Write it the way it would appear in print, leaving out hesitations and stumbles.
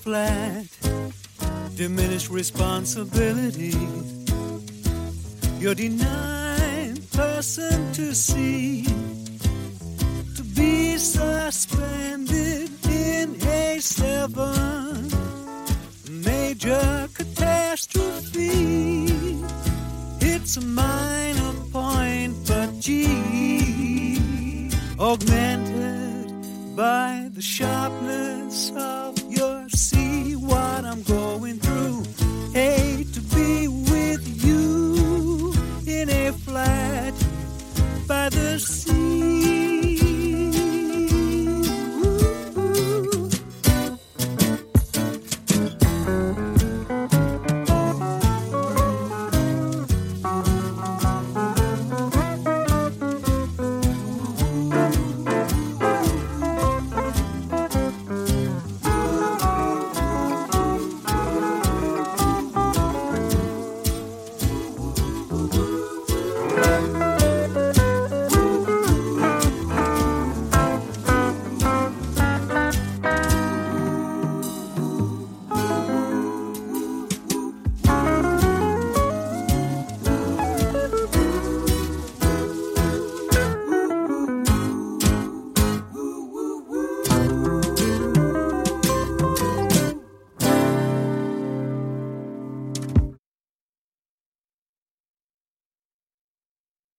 flat, diminished responsibility. You're denying person to see, to be suspended in a 7 major catastrophe. It's a minor point, but gee, augment